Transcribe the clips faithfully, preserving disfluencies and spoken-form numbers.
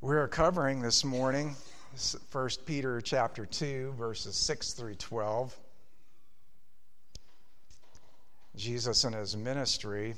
We're covering this morning First Peter chapter two, verses six through twelve. Jesus in his ministry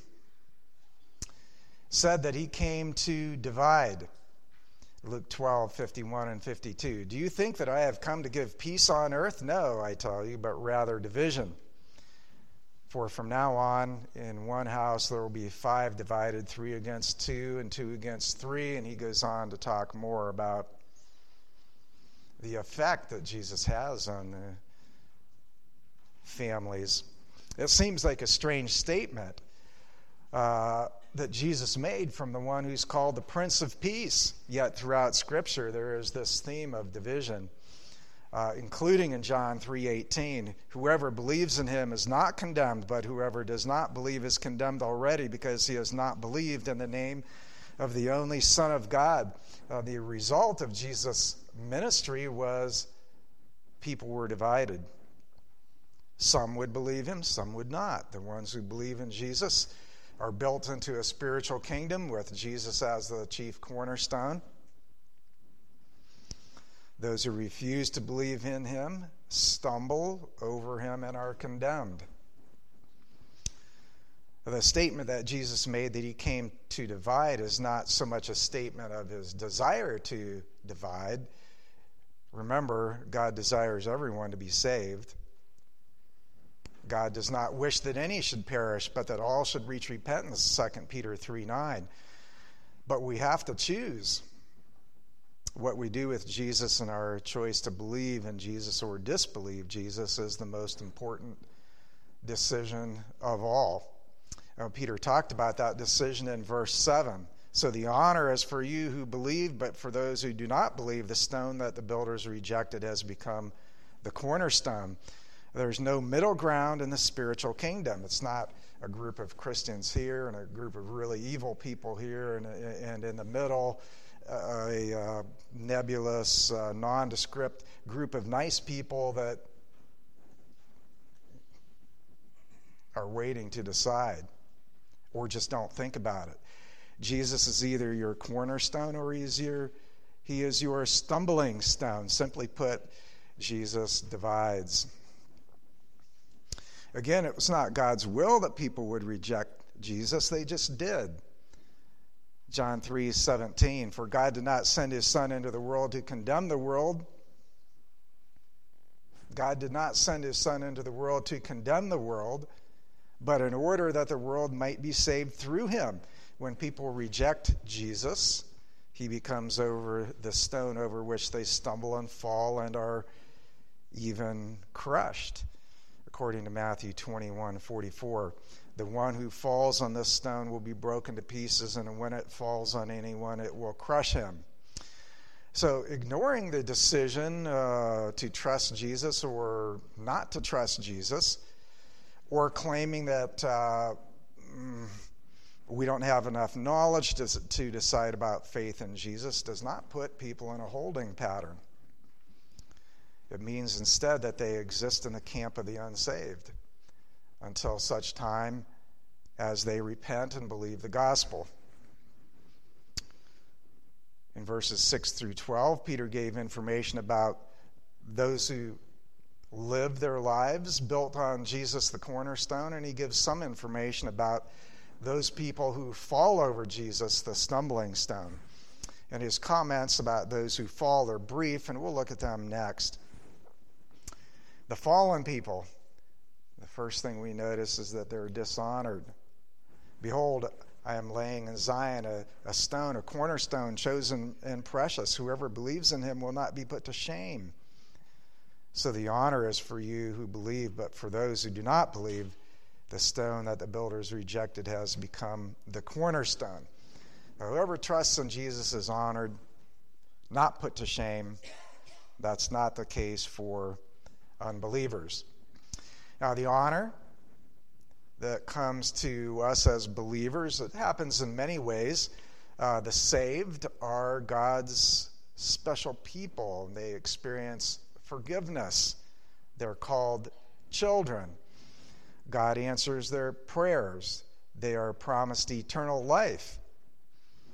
said that he came to divide. Luke twelve, fifty-one and fifty-two. Do you think that I have come to give peace on earth? No, I tell you, but rather division. For from now on, in one house there will be five divided, three against two and two against three. And he goes on to talk more about the effect that Jesus has on the families. It seems like a strange statement uh, that Jesus made from the one who's called the Prince of Peace. Yet throughout Scripture there is this theme of division. Uh, including in John three eighteen, whoever believes in him is not condemned, but whoever does not believe is condemned already because he has not believed in the name of the only Son of God. Uh, the result of Jesus' ministry was people were divided. Some would believe him, some would not. The ones who believe in Jesus are built into a spiritual kingdom with Jesus as the chief cornerstone. Those who refuse to believe in him stumble over him and are condemned. The statement that Jesus made that he came to divide is not so much a statement of his desire to divide. Remember, God desires everyone to be saved. God does not wish that any should perish, but that all should reach repentance, Second Peter three nine. But we have to choose what we do with Jesus, and our choice to believe in Jesus or disbelieve Jesus is the most important decision of all. Now, Peter talked about that decision in verse seven. So the honor is for you who believe, but for those who do not believe, the stone that the builders rejected has become the cornerstone. There's no middle ground in the spiritual kingdom. It's not a group of Christians here and a group of really evil people here, and, and in the middle a uh, nebulous, uh, nondescript group of nice people that are waiting to decide or just don't think about it. Jesus is either your cornerstone or he is your, he is your stumbling stone. Simply put, Jesus divides. Again, it was not God's will that people would reject Jesus. They just did. John three seventeen, for God did not send his Son into the world to condemn the world. God did not send his Son into the world to condemn the world, but in order that the world might be saved through him. When people reject Jesus, he becomes over the stone over which they stumble and fall and are even crushed. According to Matthew twenty-one forty-four, the one who falls on this stone will be broken to pieces, and when it falls on anyone, it will crush him. So ignoring the decision uh, to trust Jesus or not to trust Jesus, or claiming that uh, we don't have enough knowledge to, to decide about faith in Jesus, does not put people in a holding pattern. It means instead that they exist in the camp of the unsaved until such time as they repent and believe the gospel. In verses six through twelve, Peter gave information about those who live their lives built on Jesus the cornerstone, and he gives some information about those people who fall over Jesus, the stumbling stone. And his comments about those who fall are brief, and we'll look at them next. The fallen people, the first thing we notice is that they're dishonored. Behold, I am laying in Zion a, a stone, a cornerstone, chosen and precious. Whoever believes in him will not be put to shame. So the honor is for you who believe, but for those who do not believe, the stone that the builders rejected has become the cornerstone. Now, whoever trusts in Jesus is honored, not put to shame. That's not the case for unbelievers. Now, the honor that comes to us as believers, it happens in many ways. Uh, the saved are God's special people. They experience forgiveness. They're called children. God answers their prayers. They are promised eternal life.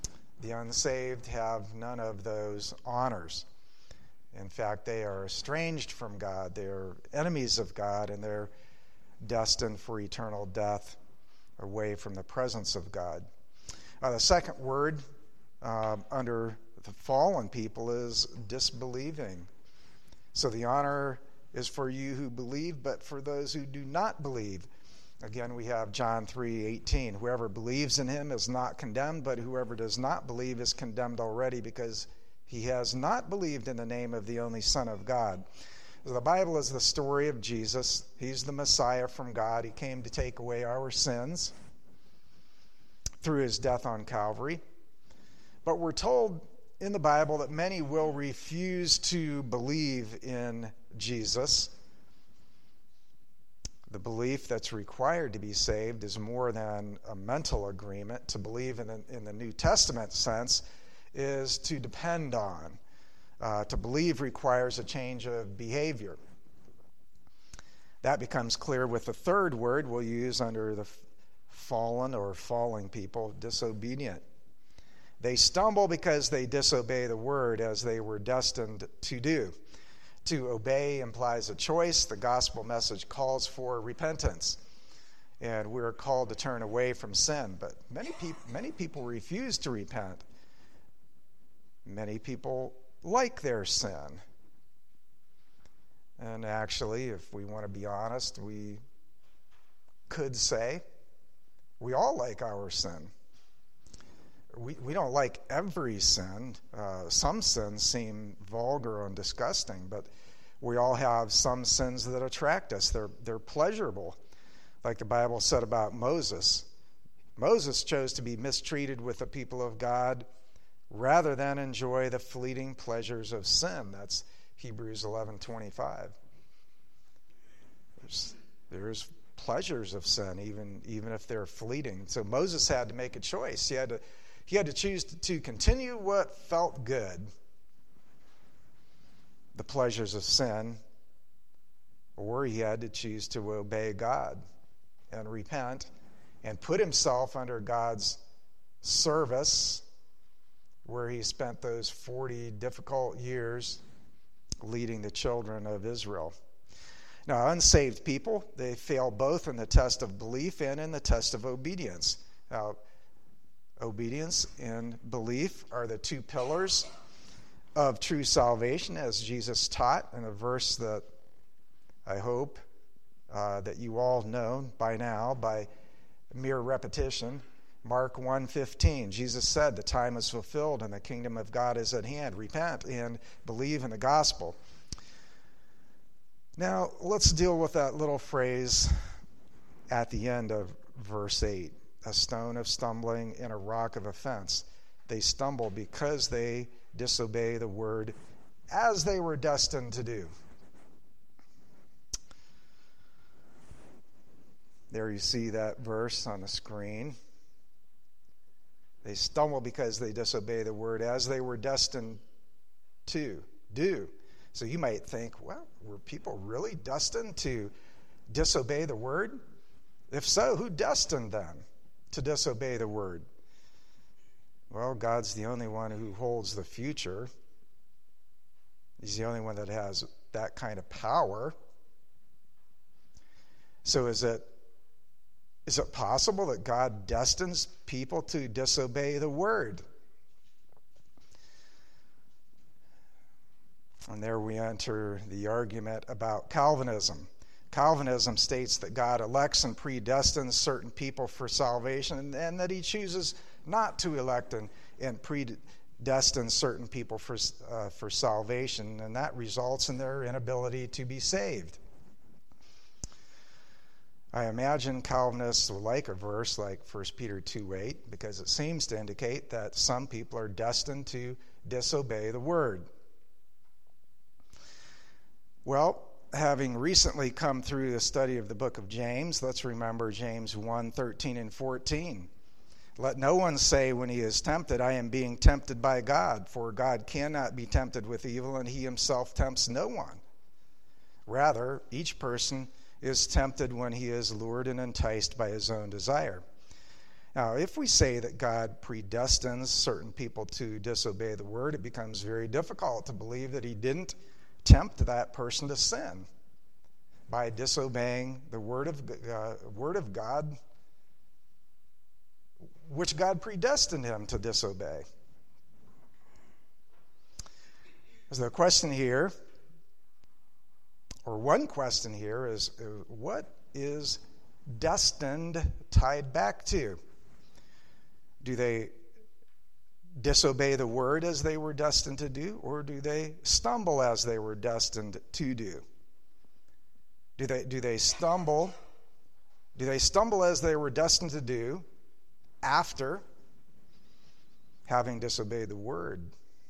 The unsaved have none of those honors. In fact, they are estranged from God. They are enemies of God, and they're destined for eternal death away from the presence of God. Uh, the second word uh, under the fallen people is disbelieving. So the honor is for you who believe, but for those who do not believe. Again, we have John three eighteen. Whoever believes in him is not condemned, but whoever does not believe is condemned already, because he has not believed in the name of the only Son of God. The Bible is the story of Jesus. He's the Messiah from God. He came to take away our sins through his death on Calvary. But we're told in the Bible that many will refuse to believe in Jesus. The belief that's required to be saved is more than a mental agreement. To believe in the, in the New Testament sense is to depend on. Uh, to believe requires a change of behavior. That becomes clear with the third word we'll use under the fallen or falling people, disobedient. They stumble because they disobey the word as they were destined to do. To obey implies a choice. The gospel message calls for repentance, and we're called to turn away from sin. But many people, many people refuse to repent. Many people like their sin. And actually, if we want to be honest, we could say we all like our sin. We we don't like every sin. Uh, some sins seem vulgar and disgusting, but we all have some sins that attract us. They're they're pleasurable, like the Bible said about Moses. Moses chose to be mistreated with the people of God rather than enjoy the fleeting pleasures of sin. That's Hebrews eleven twenty-five. There's there's pleasures of sin, even even if they're fleeting. So Moses had to make a choice. He had to He had to choose to continue what felt good, the pleasures of sin, or he had to choose to obey God and repent and put himself under God's service, where he spent those forty difficult years leading the children of Israel. Now, unsaved people, they fail both in the test of belief and in the test of obedience. Now, obedience and belief are the two pillars of true salvation, as Jesus taught in a verse that I hope uh, that you all know by now by mere repetition. Mark one fifteen, Jesus said, "The time is fulfilled and the kingdom of God is at hand. Repent and believe in the gospel." Now, let's deal with that little phrase at the end of verse eight. A stone of stumbling and a rock of offense. They stumble because they disobey the word as they were destined to do. There you see that verse on the screen. They stumble because they disobey the word as they were destined to do. So you might think, well, were people really destined to disobey the word? If so, who destined them to disobey the word? Well, God's the only one who holds the future. He's the only one that has that kind of power. So is it is it possible that God destines people to disobey the word? And there we enter the argument about Calvinism. Calvinism states that God elects and predestines certain people for salvation, and, and that he chooses not to elect and, and predestine certain people for, uh, for salvation, and that results in their inability to be saved. I imagine Calvinists will like a verse like First Peter two eight, because it seems to indicate that some people are destined to disobey the word. Well, having recently come through the study of the book of James, let's remember James one thirteen and fourteen. Let no one say when he is tempted, I am being tempted by God, for God cannot be tempted with evil, and he himself tempts no one. Rather, each person is tempted when he is lured and enticed by his own desire. Now, if we say that God predestines certain people to disobey the word, it becomes very difficult to believe that he didn't tempt that person to sin by disobeying the word of, uh, word of God, which God predestined him to disobey. So the question here, or one question here, is uh, what is destined tied back to? Do they disobey the word as they were destined to do, or do they stumble as they were destined to do? Do they do they stumble? Do they stumble as they were destined to do after having disobeyed the word?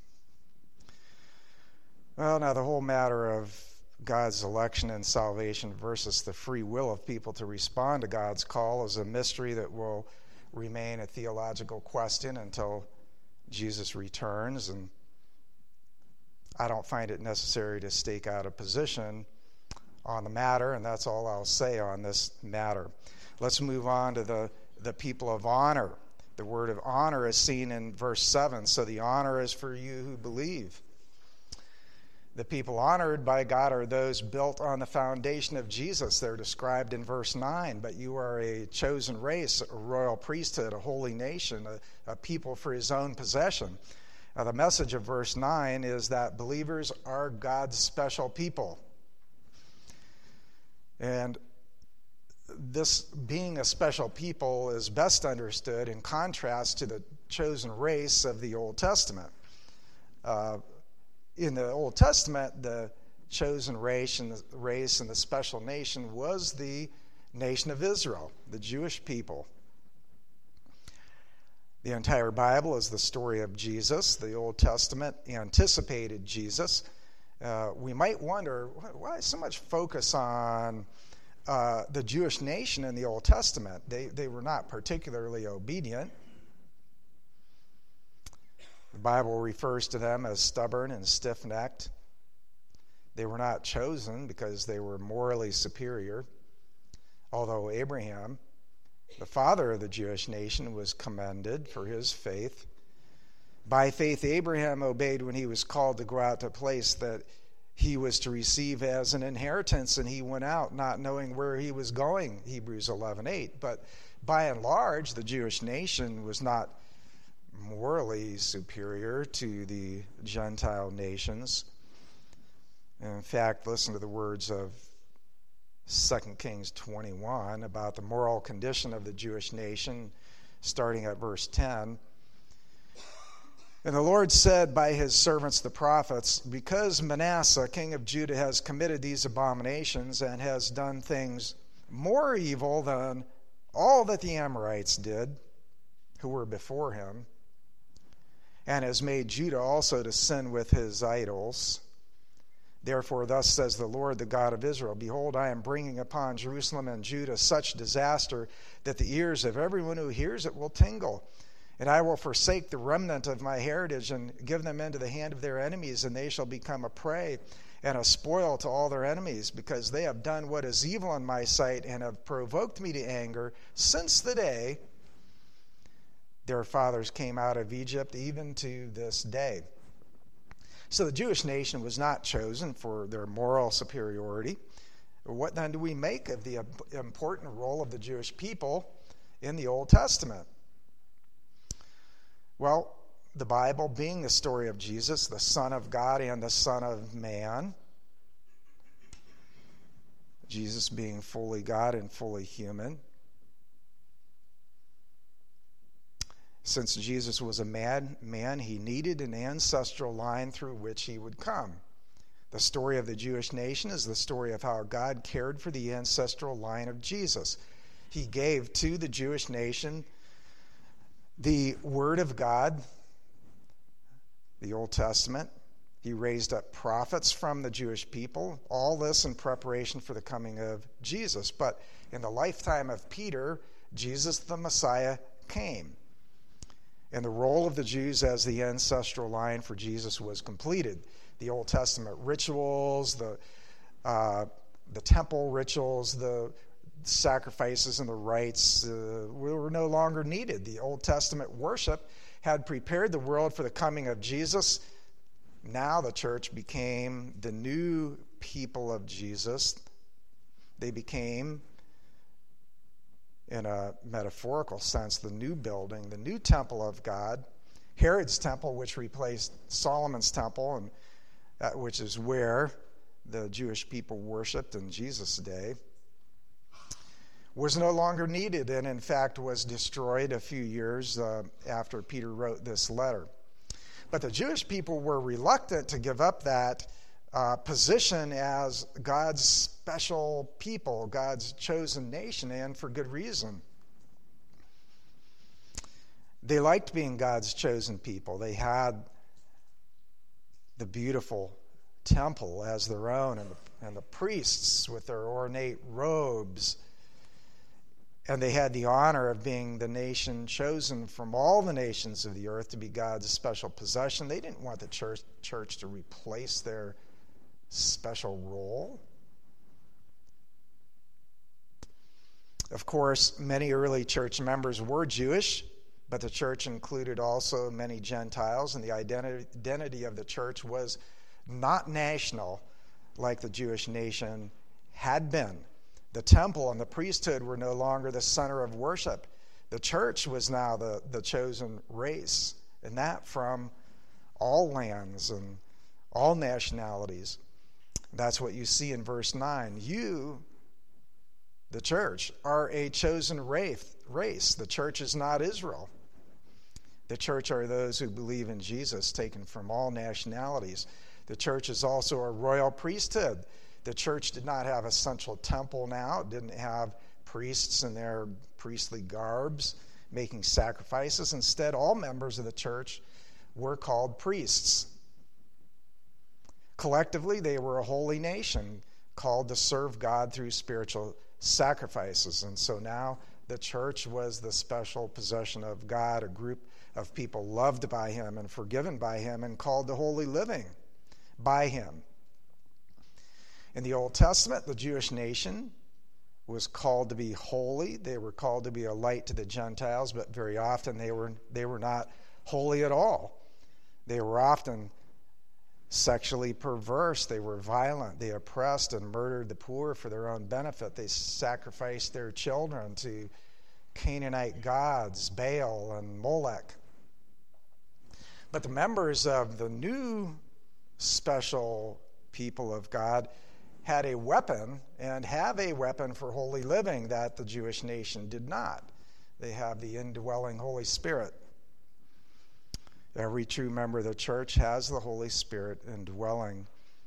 Well, now the whole matter of God's election and salvation versus the free will of people to respond to God's call is a mystery that will remain a theological question until Jesus returns, and I don't find it necessary to stake out a position on the matter, and that's all I'll say on this matter. Let's move on to the, the people of honor. The word of honor is seen in verse seven, so the honor is for you who believe. The people honored by God are those built on the foundation of Jesus. They're described in verse nine. But you are a chosen race, a royal priesthood, a holy nation, a, a people for his own possession. Now, the message of verse nine is that believers are God's special people. And this being a special people is best understood in contrast to the chosen race of the Old Testament. Uh, In the Old Testament, the chosen race and the race and the special nation was the nation of Israel, the Jewish people. The entire Bible is the story of Jesus. The Old Testament anticipated Jesus. Uh, we might wonder, why so much focus on uh, the Jewish nation in the Old Testament? They, they were not particularly obedient. The Bible refers to them as stubborn and stiff-necked. They were not chosen because they were morally superior, although Abraham, the father of the Jewish nation, was commended for his faith. By faith, Abraham obeyed when he was called to go out to a place that he was to receive as an inheritance, and he went out not knowing where he was going, Hebrews eleven eight. But by and large, the Jewish nation was not morally superior to the Gentile nations. In fact, listen to the words of Second Kings twenty-one about the moral condition of the Jewish nation, starting at verse ten. And the Lord said by his servants the prophets, because Manasseh, king of Judah, has committed these abominations and has done things more evil than all that the Amorites did, who were before him, and has made Judah also to sin with his idols. Therefore, thus says the Lord, the God of Israel, behold, I am bringing upon Jerusalem and Judah such disaster that the ears of everyone who hears it will tingle. And I will forsake the remnant of my heritage and give them into the hand of their enemies, and they shall become a prey and a spoil to all their enemies, because they have done what is evil in my sight and have provoked me to anger since the day their fathers came out of Egypt, even to this day. So the Jewish nation was not chosen for their moral superiority. What then do we make of the important role of the Jewish people in the Old Testament? Well, the Bible being the story of Jesus, the Son of God and the Son of Man, Jesus being fully God and fully human. Since Jesus was a man, man, he needed an ancestral line through which he would come. The story of the Jewish nation is the story of how God cared for the ancestral line of Jesus. He gave to the Jewish nation the Word of God, the Old Testament. He raised up prophets from the Jewish people, all this in preparation for the coming of Jesus. But in the lifetime of Peter, Jesus the Messiah came. And the role of the Jews as the ancestral line for Jesus was completed. The Old Testament rituals, the uh, the temple rituals, the sacrifices and the rites uh, were no longer needed. The Old Testament worship had prepared the world for the coming of Jesus. Now the church became the new people of Jesus. They became, in a metaphorical sense, the new building, the new temple of God. Herod's temple, which replaced Solomon's temple, and uh, which is where the Jewish people worshipped in Jesus' day, was no longer needed, and in fact was destroyed a few years uh, after Peter wrote this letter. But the Jewish people were reluctant to give up that uh, position as God's special people, God's chosen nation, and for good reason. They liked being God's chosen people. They had the beautiful temple as their own, and the, and the priests with their ornate robes. And they had the honor of being the nation chosen from all the nations of the earth to be God's special possession. They didn't want the church, church to replace their special role. Of course, many early church members were Jewish, but the church included also many Gentiles, and the identity, identity of the church was not national like the Jewish nation had been. The temple and the priesthood were no longer the center of worship. The church was now the, the chosen race, and that from all lands and all nationalities. That's what you see in verse nine. You, the church, are a chosen race. The church is not Israel. The church are those who believe in Jesus, taken from all nationalities. The church is also a royal priesthood. The church did not have a central temple now. It didn't have priests in their priestly garbs making sacrifices. Instead, all members of the church were called priests. Collectively, they were a holy nation called to serve God through spiritual sacrifices. And so now the church was the special possession of God, a group of people loved by him and forgiven by him and called to holy living by him. In the Old Testament, the Jewish nation was called to be holy. They were called to be a light to the Gentiles, but very often they were they were not holy at all. They were often sexually perverse. They were violent. They oppressed and murdered the poor for their own benefit. They sacrificed their children to Canaanite gods, Baal and Molech. But the members of the new special people of God had a weapon and have a weapon for holy living that the Jewish nation did not. They have the indwelling Holy Spirit. Every true member of the church has the Holy Spirit indwelling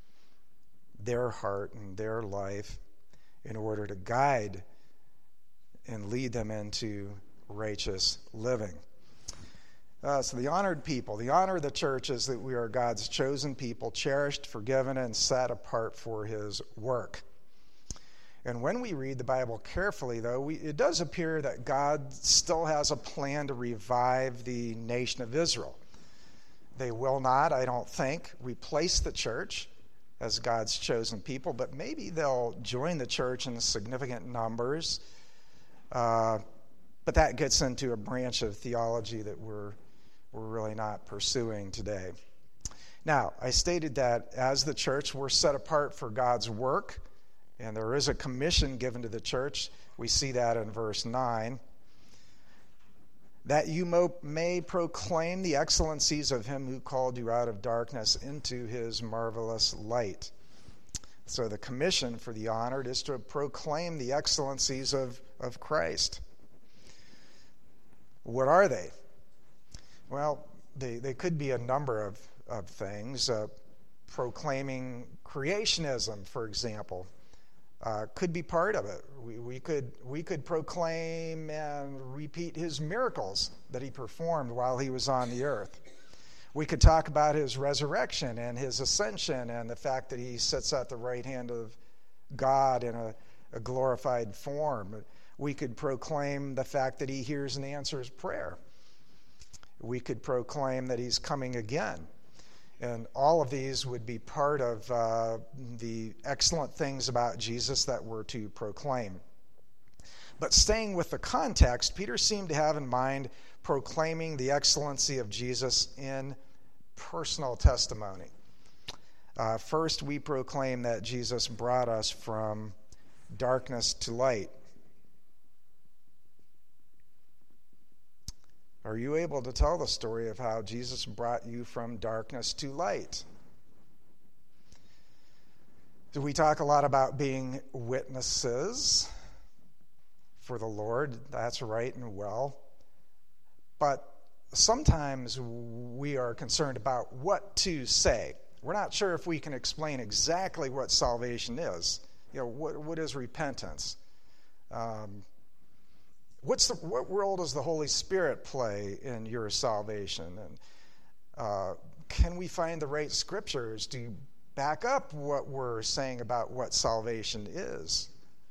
their heart and their life in order to guide and lead them into righteous living. Uh, so the honored people, the honor of the church is that we are God's chosen people, cherished, forgiven, and set apart for his work. And when we read the Bible carefully, though, we, it does appear that God still has a plan to revive the nation of Israel. They will not, I don't think, replace the church as God's chosen people, but maybe they'll join the church in significant numbers. Uh, but that gets into a branch of theology that we're we're really not pursuing today. Now, I stated that as the church, we're set apart for God's work, and there is a commission given to the church. We see that in verse nine. That you mo- may proclaim the excellencies of him who called you out of darkness into his marvelous light. So the commission for the honored is to proclaim the excellencies of, of Christ. What are they? Well, they, they could be a number of, of things. Uh, proclaiming creationism, for example, uh, could be part of it. We, we could we could proclaim and repeat his miracles that he performed while he was on the earth. We could talk about his resurrection and his ascension and the fact that he sits at the right hand of God in a, a glorified form. We could proclaim the fact that he hears and answers prayer. We could proclaim that he's coming again. And all of these would be part of uh, the excellent things about Jesus that we're to proclaim. But staying with the context, Peter seemed to have in mind proclaiming the excellency of Jesus in personal testimony. Uh, first, we proclaim that Jesus brought us from darkness to light. Are you able to tell the story of how Jesus brought you from darkness to light? Do we talk a lot about being witnesses for the Lord? That's right and well. But sometimes we are concerned about what to say. We're not sure if we can explain exactly what salvation is. You know, what, what is repentance? Um, what's the, what role does the Holy Spirit play in your salvation? And uh, can we find the right scriptures to back up what we're saying about what salvation is?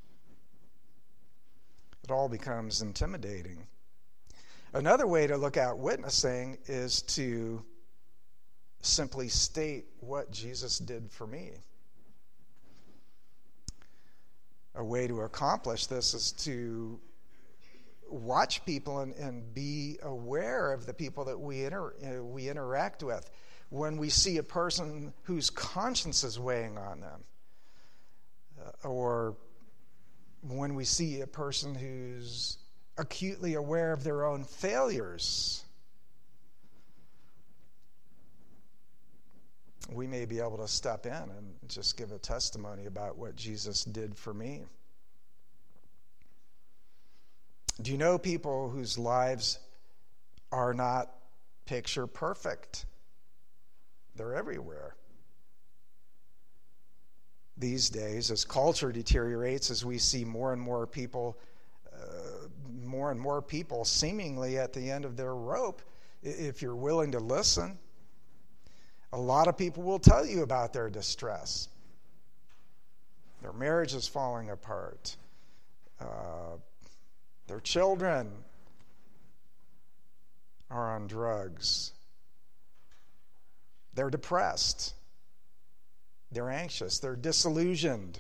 It all becomes intimidating. Another way to look at witnessing is to simply state what Jesus did for me. A way to accomplish this is to watch people and, and be aware of the people that we inter, uh, we interact with. When we see a person whose conscience is weighing on them, uh, or when we see a person who's acutely aware of their own failures, we may be able to step in and just give a testimony about what Jesus did for me. Do you know people whose lives are not picture perfect? They're everywhere. These days, as culture deteriorates, as we see more and more people, uh, more and more people seemingly at the end of their rope, if you're willing to listen, a lot of people will tell you about their distress. Their marriage is falling apart. Uh, their children are on drugs. They're depressed. They're anxious. They're disillusioned.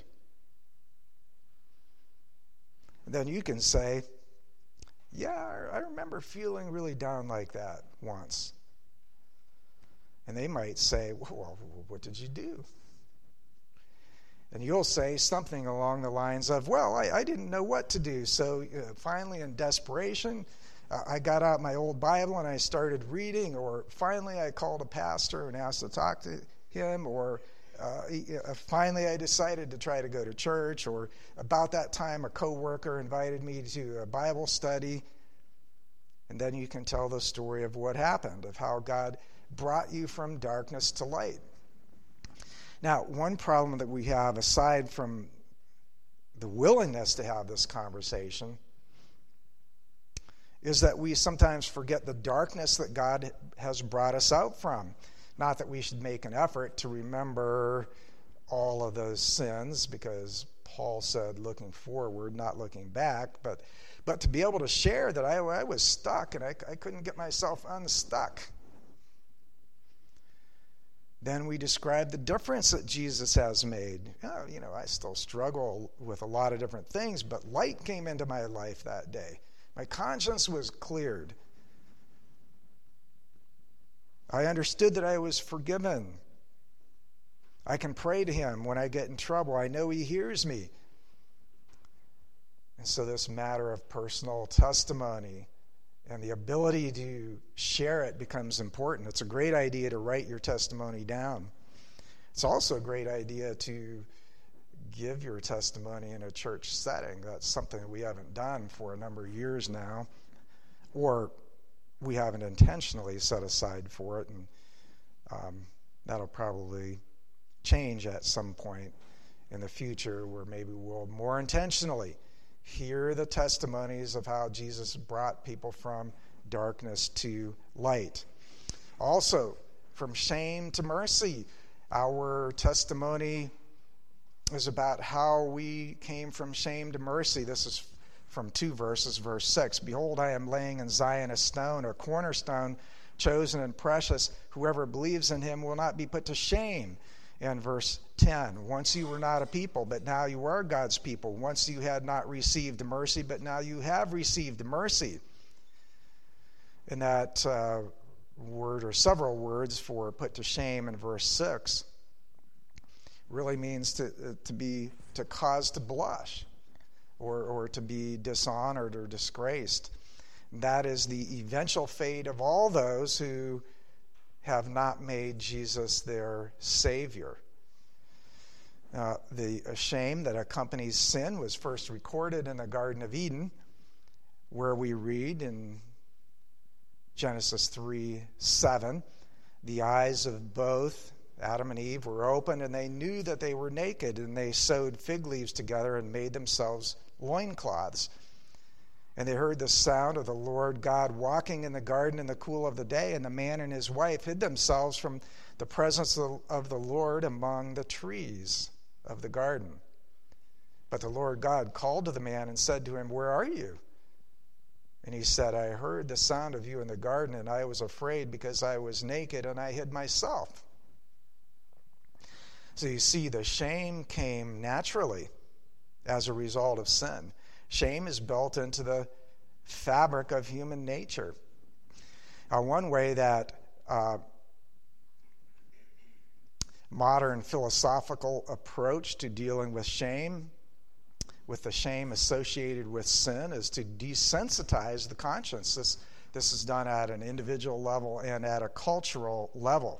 Then you can say, yeah, I remember feeling really down like that once. And they might say, well, what did you do? And you'll say something along the lines of, well, I, I didn't know what to do. So uh, finally, in desperation, uh, I got out my old Bible and I started reading. Or finally, I called a pastor and asked to talk to him. Or uh, finally, I decided to try to go to church. Or about that time, a coworker invited me to a Bible study. And then you can tell the story of what happened, of how God brought you from darkness to light. Now, one problem that we have, aside from the willingness to have this conversation, is that we sometimes forget the darkness that God has brought us out from. Not that we should make an effort to remember all of those sins, because Paul said looking forward, not looking back, but but to be able to share that I, I was stuck and I, I couldn't get myself unstuck. Then we describe the difference that Jesus has made. Oh, you know, I still struggle with a lot of different things, but light came into my life that day. My conscience was cleared. I understood that I was forgiven. I can pray to him when I get in trouble. I know he hears me. And so this matter of personal testimony and the ability to share it becomes important. It's a great idea to write your testimony down. It's also a great idea to give your testimony in a church setting. That's something that we haven't done for a number of years now, or we haven't intentionally set aside for it, and um, that'll probably change at some point in the future, where maybe we'll more intentionally hear the testimonies of how Jesus brought people from darkness to light. Also, from shame to mercy. Our testimony is about how we came from shame to mercy. This is from two verses, verse six. Behold, I am laying in Zion a stone, a cornerstone, chosen and precious. Whoever believes in him will not be put to shame. And verse ten, once you were not a people, but now you are God's people. Once you had not received mercy, but now you have received mercy. And that uh, word, or several words for put to shame in verse six, really means to uh, to be to cause to blush, or or to be dishonored or disgraced. That is the eventual fate of all those who have not made Jesus their Savior. Uh, the shame that accompanies sin was first recorded in the Garden of Eden, where we read in Genesis three seven, the eyes of both Adam and Eve were opened, and they knew that they were naked, and they sewed fig leaves together and made themselves loincloths. And they heard the sound of the Lord God walking in the garden in the cool of the day, and the man and his wife hid themselves from the presence of the Lord among the trees of the garden. But the Lord God called to the man and said to him, "Where are you?" And he said, "I heard the sound of you in the garden, and I was afraid because I was naked, and I hid myself." So you see, the shame came naturally as a result of sin. Shame is built into the fabric of human nature. Uh, one way that uh, modern philosophical approach to dealing with shame, with the shame associated with sin, is to desensitize the conscience. This, this is done at an individual level and at a cultural level.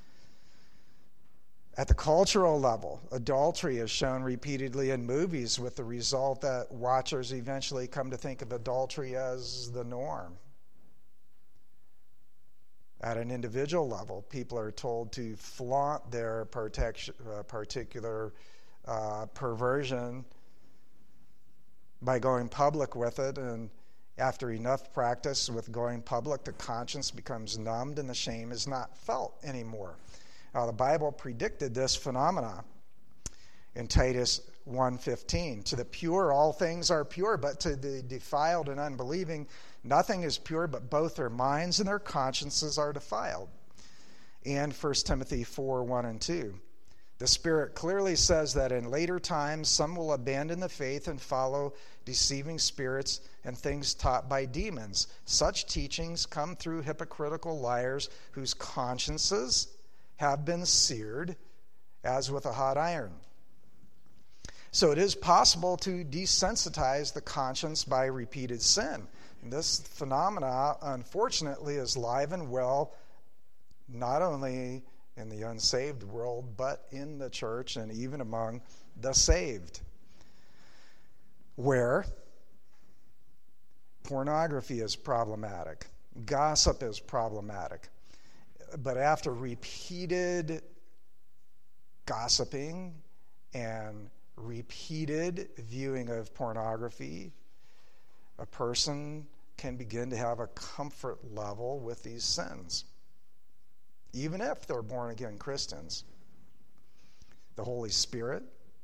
At the cultural level, adultery is shown repeatedly in movies, with the result that watchers eventually come to think of adultery as the norm. At an individual level, people are told to flaunt their protection, uh, particular uh, perversion by going public with it, and after enough practice with going public, the conscience becomes numbed and the shame is not felt anymore. Uh, the Bible predicted this phenomena in Titus one fifteen. To the pure, all things are pure, but to the defiled and unbelieving, nothing is pure, but both their minds and their consciences are defiled. And First Timothy four one and two. The Spirit clearly says that in later times some will abandon the faith and follow deceiving spirits and things taught by demons. Such teachings come through hypocritical liars whose consciences have been seared as with a hot iron. So it is possible to desensitize the conscience by repeated sin. And this phenomena, unfortunately, is alive and well, not only in the unsaved world, but in the church and even among the saved, where pornography is problematic, gossip is problematic. But after repeated gossiping and repeated viewing of pornography, a person can begin to have a comfort level with these sins, even if they're born-again Christians. The Holy Spirit,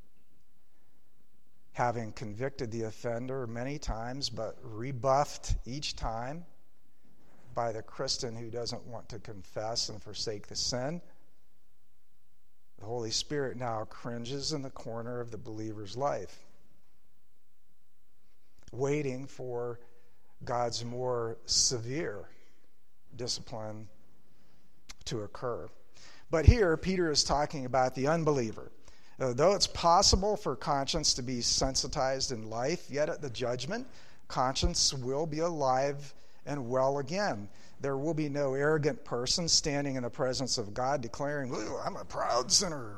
having convicted the offender many times, but rebuffed each time by the Christian who doesn't want to confess and forsake the sin, the Holy Spirit now cringes in the corner of the believer's life, waiting for God's more severe discipline to occur. But here, Peter is talking about the unbeliever. Uh, though it's possible for conscience to be sensitized in life, yet at the judgment, conscience will be alive and well again. There will be no arrogant person standing in the presence of God declaring, "I'm a proud sinner."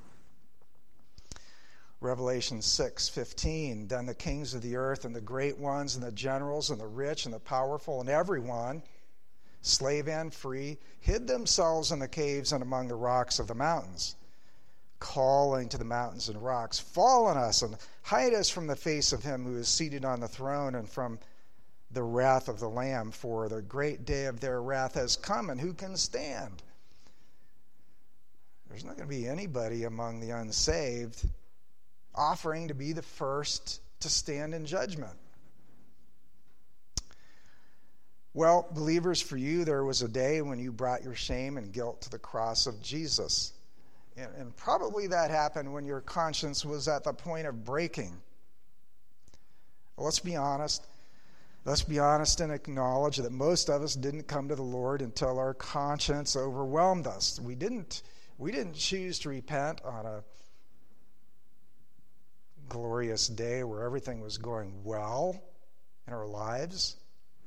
Revelation six fifteen, then the kings of the earth and the great ones and the generals and the rich and the powerful and everyone, slave and free, hid themselves in the caves and among the rocks of the mountains, calling to the mountains and rocks, fall on us and hide us from the face of him who is seated on the throne and from the wrath of the Lamb, for the great day of their wrath has come, and who can stand? There's not going to be anybody among the unsaved offering to be the first to stand in judgment. Well, believers, for you, there was a day when you brought your shame and guilt to the cross of Jesus. And, and probably that happened when your conscience was at the point of breaking. Let's be honest. Let's be honest and acknowledge that most of us didn't come to the Lord until our conscience overwhelmed us. We didn't, we didn't choose to repent on a glorious day where everything was going well in our lives.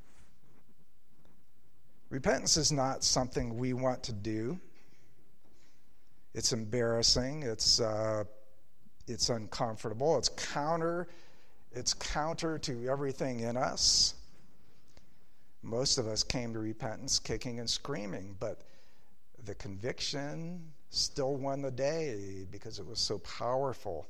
Repentance is not something we want to do. It's embarrassing. It's uh, it's uncomfortable. It's counter. It's counter to everything in us. Most of us came to repentance kicking and screaming, but the conviction still won the day because it was so powerful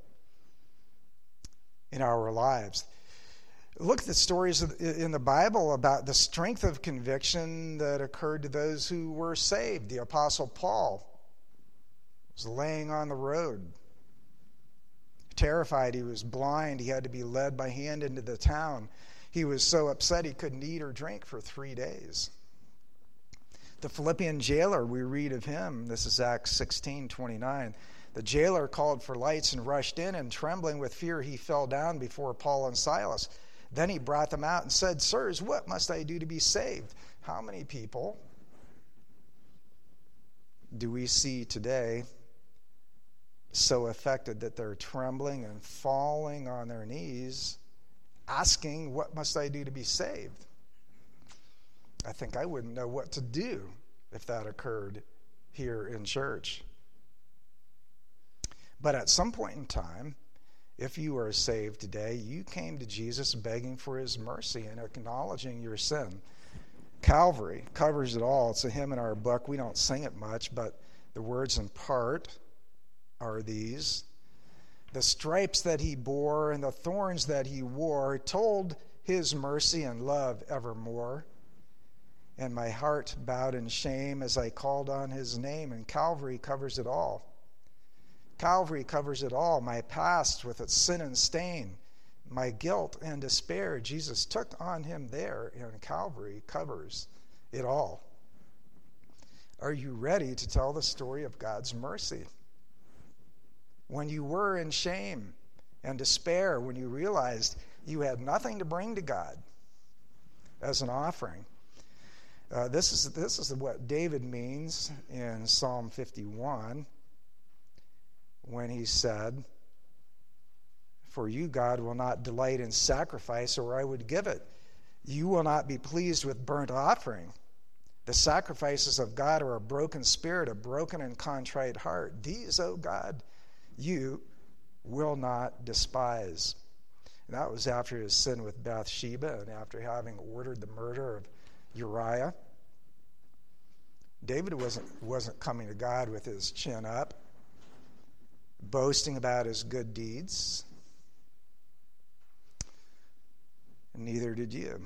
in our lives. Look at the stories in the Bible about the strength of conviction that occurred to those who were saved. The Apostle Paul was laying on the road, terrified. He was blind. He had to be led by hand into the town. He was so upset he couldn't eat or drink for three days. The Philippian jailer, we read of him. This is Acts sixteen twenty-nine. The jailer called for lights and rushed in, and trembling with fear, he fell down before Paul and Silas. Then he brought them out and said, "Sirs, what must I do to be saved?" How many people do we see today so affected that they're trembling and falling on their knees, asking, "What must I do to be saved?" I think I wouldn't know what to do if that occurred here in church. But at some point in time, if you are saved today, you came to Jesus begging for his mercy and acknowledging your sin. Calvary covers it all. It's a hymn in our book. We don't sing it much, but the words in part are these: the stripes that he bore and the thorns that he wore told his mercy and love evermore. And my heart bowed in shame as I called on his name, and Calvary covers it all. Calvary covers it all. My past with its sin and stain, my guilt and despair, Jesus took on him there, and Calvary covers it all. Are you ready to tell the story of God's mercy? When you were in shame and despair, when you realized you had nothing to bring to God as an offering. Uh, this is this is what David means in Psalm fifty-one when he said, "For you, God, will not delight in sacrifice, or I would give it. You will not be pleased with burnt offering. The sacrifices of God are a broken spirit, a broken and contrite heart. These, O God, you will not despise." And that was after his sin with Bathsheba and after having ordered the murder of Uriah. David wasn't, wasn't coming to God with his chin up, boasting about his good deeds. And neither did you.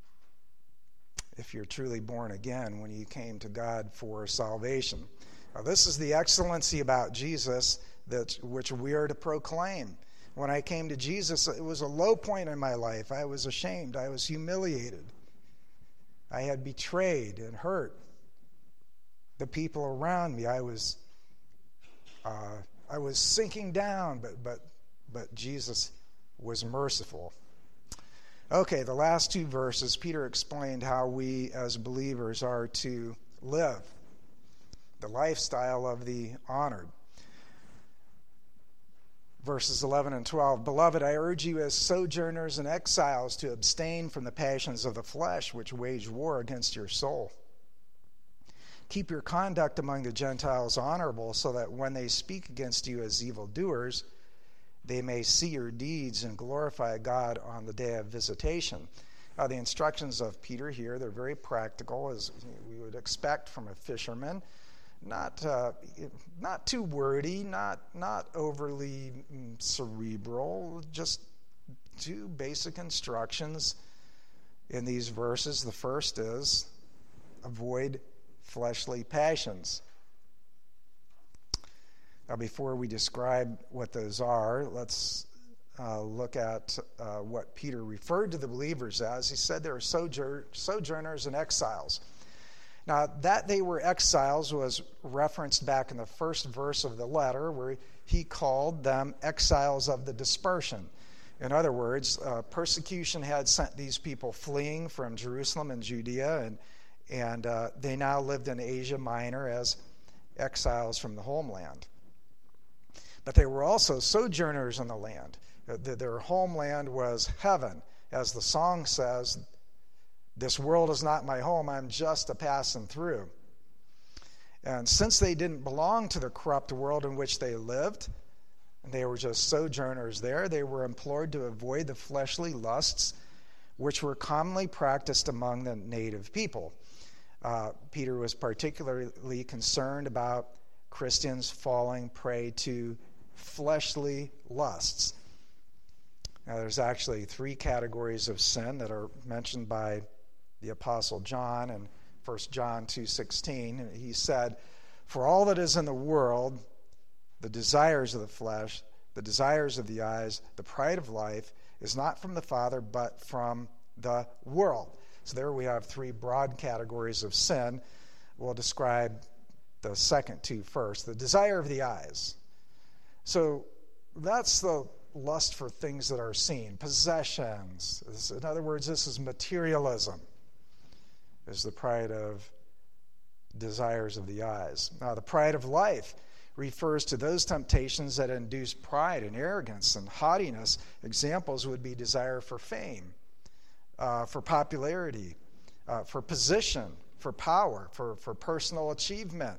If you're truly born again when you came to God for salvation. Now, this is the excellency about Jesus that which we are to proclaim. When I came to Jesus, it was a low point in my life. I was ashamed. I was humiliated. I had betrayed and hurt the people around me. I was uh, I was sinking down, but but but Jesus was merciful. Okay, the last two verses, Peter explained how we as believers are to live, the lifestyle of the honored. Verses eleven and twelve, "Beloved, I urge you as sojourners and exiles to abstain from the passions of the flesh which wage war against your soul. Keep your conduct among the Gentiles honorable, so that when they speak against you as evildoers, they may see your deeds and glorify God on the day of visitation." Uh, the instructions of Peter here, they're very practical, as we would expect from a fisherman. Not uh, not too wordy, not not overly cerebral, just two basic instructions in these verses. The first is avoid fleshly passions. Now, before we describe what those are, let's uh, look at uh, what Peter referred to the believers as. He said they are sojour- sojourners and exiles. Now, that they were exiles was referenced back in the first verse of the letter, where he called them exiles of the dispersion. In other words, uh, persecution had sent these people fleeing from Jerusalem and Judea, and, and uh, they now lived in Asia Minor as exiles from the homeland. But they were also sojourners in the land. Their homeland was heaven. As the song says, "This world is not my home, I'm just a passing through." And since they didn't belong to the corrupt world in which they lived, and they were just sojourners there, they were implored to avoid the fleshly lusts which were commonly practiced among the native people. Uh, Peter was particularly concerned about Christians falling prey to fleshly lusts. Now, there's actually three categories of sin that are mentioned by the Apostle John in First John two sixteen. He said, "For all that is in the world, the desires of the flesh, the desires of the eyes, the pride of life, is not from the Father, but from the world." So there we have three broad categories of sin. We'll describe the second two first. The desire of the eyes. So that's the lust for things that are seen, possessions. In other words, this is materialism, is the pride of desires of the eyes. Now, the pride of life refers to those temptations that induce pride and arrogance and haughtiness. Examples would be desire for fame, uh, for popularity, uh, for position, for power, for, for personal achievement.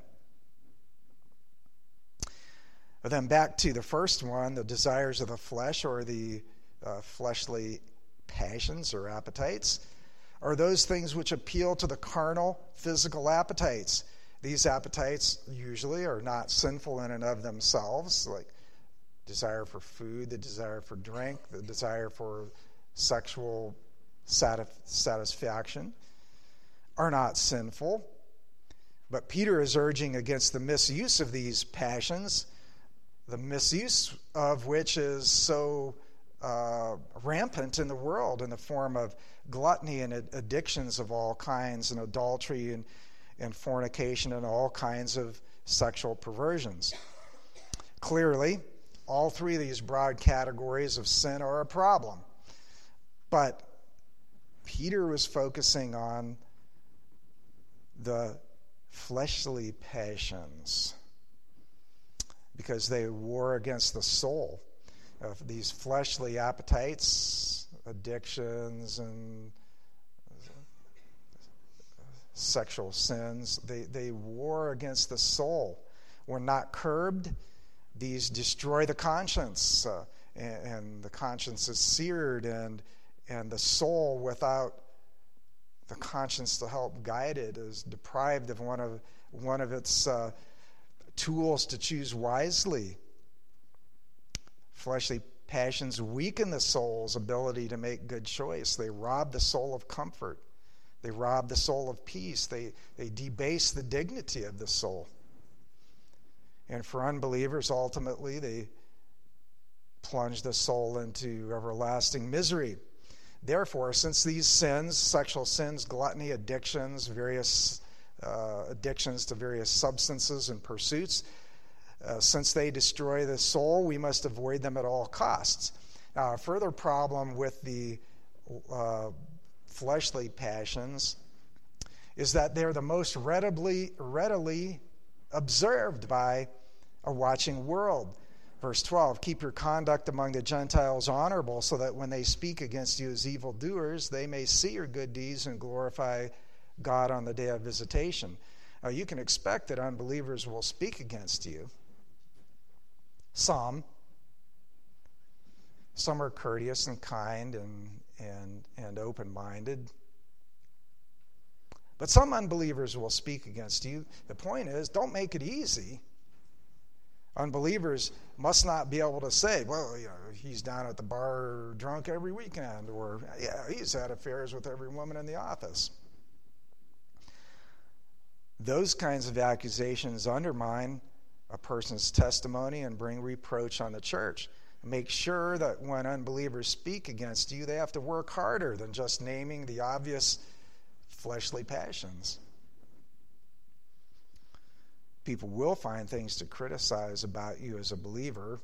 But then back to the first one, the desires of the flesh, or the uh, fleshly passions or appetites, are those things which appeal to the carnal, physical appetites. These appetites usually are not sinful in and of themselves, like desire for food, the desire for drink, the desire for sexual satisfaction, are not sinful. But Peter is urging against the misuse of these passions, the misuse of which is so uh, rampant in the world in the form of gluttony and addictions of all kinds, and adultery and, and fornication and all kinds of sexual perversions. Clearly, all three of these broad categories of sin are a problem. But Peter was focusing on the fleshly passions, because they war against the soul. Uh, these fleshly appetites, addictions, and sexual sins, they, they war against the soul. When not curbed, these destroy the conscience, uh, and, and the conscience is seared, and, and the soul, without the conscience to help guide it, is deprived of one of, one of its uh, tools to choose wisely. Fleshly passions weaken the soul's ability to make good choice. They rob the soul of comfort. They rob the soul of peace. They, they debase the dignity of the soul. And for unbelievers, ultimately, they plunge the soul into everlasting misery. Therefore, since these sins, sexual sins, gluttony, addictions, various Uh, addictions to various substances and pursuits, uh, since they destroy the soul, we must avoid them at all costs. Now, a further problem with the uh, fleshly passions is that they're the most readily, readily observed by a watching world. Verse twelve, "Keep your conduct among the Gentiles honorable, so that when they speak against you as evildoers, they may see your good deeds and glorify God on the day of visitation." Now, you can expect that unbelievers will speak against you. Some. Some are courteous and kind and, and, and open-minded. But some unbelievers will speak against you. The point is, don't make it easy. Unbelievers must not be able to say, well, you know, he's down at the bar drunk every weekend, or, yeah, he's had affairs with every woman in the office. Those kinds of accusations undermine a person's testimony and bring reproach on the church. Make sure that when unbelievers speak against you, they have to work harder than just naming the obvious fleshly passions. People will find things to criticize about you as a believer.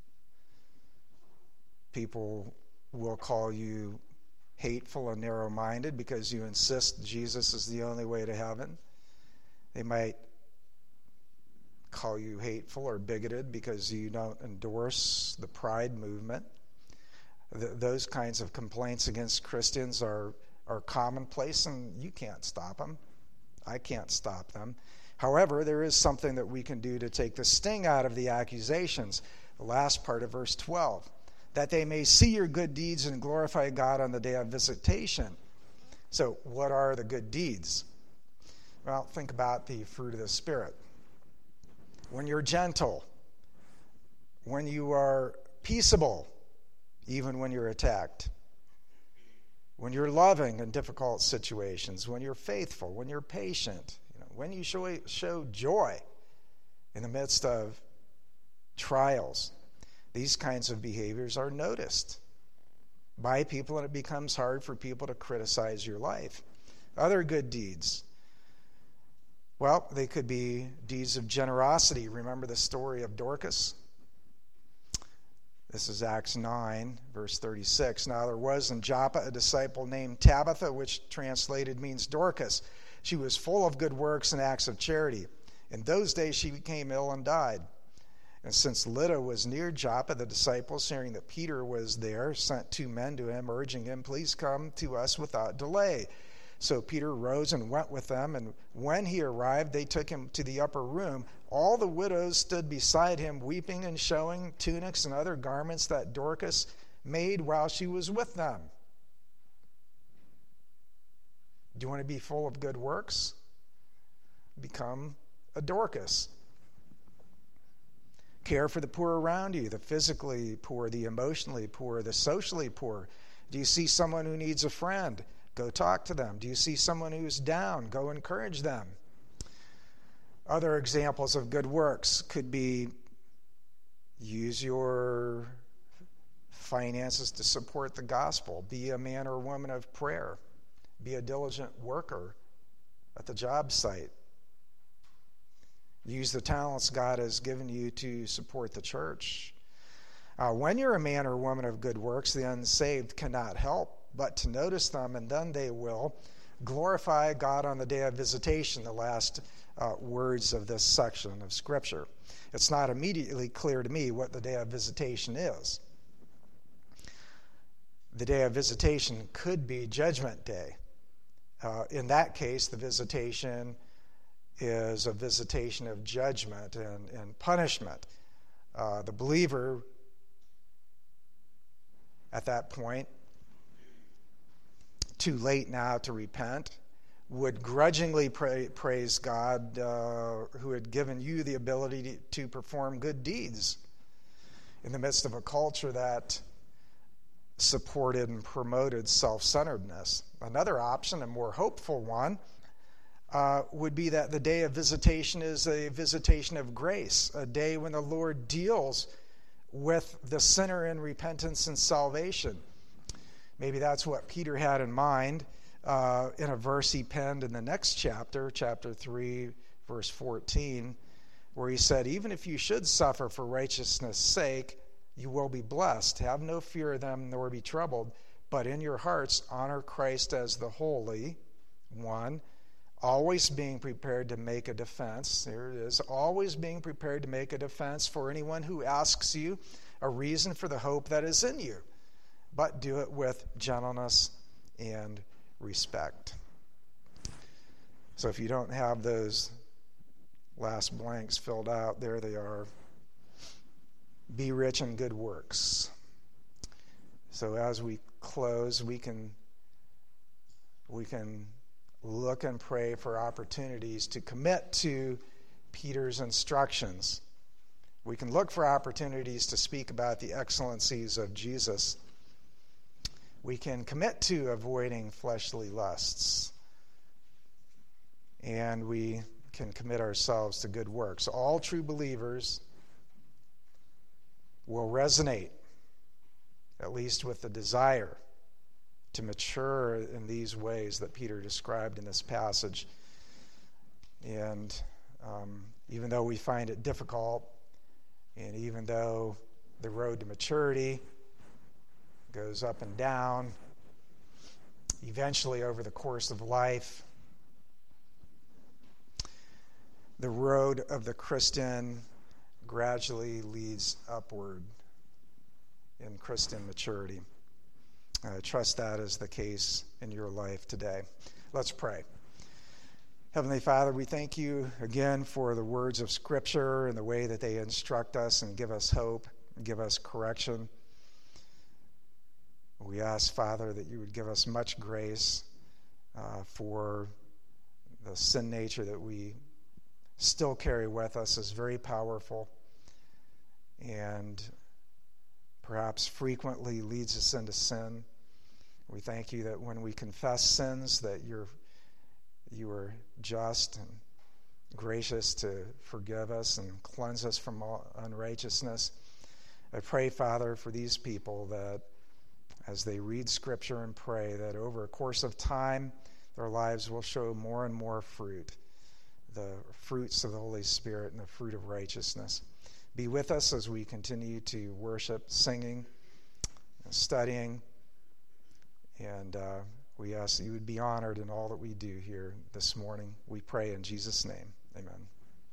People will call you hateful and narrow-minded because you insist Jesus is the only way to heaven. They might call you hateful or bigoted because you don't endorse the Pride movement. Th- those kinds of complaints against Christians are, are commonplace, and you can't stop them. I can't stop them. However, there is something that we can do to take the sting out of the accusations. The last part of verse twelve. That they may see your good deeds and glorify God on the day of visitation. So, what are the good deeds? Well, think about the fruit of the Spirit. When you're gentle, when you are peaceable, even when you're attacked, when you're loving in difficult situations, when you're faithful, when you're patient, you know, when you show, show joy in the midst of trials. These kinds of behaviors are noticed by people, and it becomes hard for people to criticize your life. Other good deeds. Well, they could be deeds of generosity. Remember the story of Dorcas? This is Acts nine, verse thirty-six. Now there was in Joppa a disciple named Tabitha, which translated means Dorcas. She was full of good works and acts of charity. In those days she became ill and died. And since Lydda was near Joppa, the disciples, hearing that Peter was there, sent two men to him, urging him, please come to us without delay. So Peter rose and went with them, and when he arrived, they took him to the upper room. All the widows stood beside him, weeping and showing tunics and other garments that Dorcas made while she was with them. Do you want to be full of good works? Become a Dorcas. Care for the poor around you, the physically poor, the emotionally poor, the socially poor. Do you see someone who needs a friend? Go talk to them. Do you see someone who's down? Go encourage them. Other examples of good works could be use your finances to support the gospel. Be a man or woman of prayer. Be a diligent worker at the job site. Use the talents God has given you to support the church. Uh, when you're a man or woman of good works, the unsaved cannot help but to notice them, and then they will glorify God on the day of visitation, the last uh, words of this section of Scripture. It's not immediately clear to me what the day of visitation is. The day of visitation could be Judgment Day. Uh, in that case, the visitation is a visitation of judgment and, and punishment. Uh, the believer at that point, too late now to repent, would grudgingly pray, praise God uh, who had given you the ability to, to perform good deeds in the midst of a culture that supported and promoted self-centeredness. Another option, a more hopeful one, Uh, would be that the day of visitation is a visitation of grace, a day when the Lord deals with the sinner in repentance and salvation. Maybe that's what Peter had in mind uh, in a verse he penned in the next chapter, chapter three, verse fourteen, where he said, even if you should suffer for righteousness' sake, you will be blessed. Have no fear of them, nor be troubled, but in your hearts honor Christ as the Holy One, always being prepared to make a defense. There it is. Always being prepared to make a defense for anyone who asks you a reason for the hope that is in you. But do it with gentleness and respect. So if you don't have those last blanks filled out, there they are. Be rich in good works. So as we close, we can we can look and pray for opportunities to commit to Peter's instructions. We can look for opportunities to speak about the excellencies of Jesus. We can commit to avoiding fleshly lusts. And we can commit ourselves to good works. All true believers will resonate, at least with the desire to mature in these ways that Peter described in this passage. And um, even though we find it difficult, and even though the road to maturity goes up and down, eventually over the course of life, the road of the Christian gradually leads upward in Christian maturity. I trust that is the case in your life today. Let's pray. Heavenly Father, we thank you again for the words of Scripture and the way that they instruct us and give us hope and give us correction. We ask, Father, that you would give us much grace uh, for the sin nature that we still carry with us is very powerful and perhaps frequently leads us into sin. We thank you that when we confess sins, that you're you are just and gracious to forgive us and cleanse us from all unrighteousness. I pray, Father, for these people that as they read Scripture and pray, that over a course of time, their lives will show more and more fruit, the fruits of the Holy Spirit and the fruit of righteousness. Be with us as we continue to worship, singing, studying, and uh, we ask that you would be honored in all that we do here this morning. We pray in Jesus' name. Amen.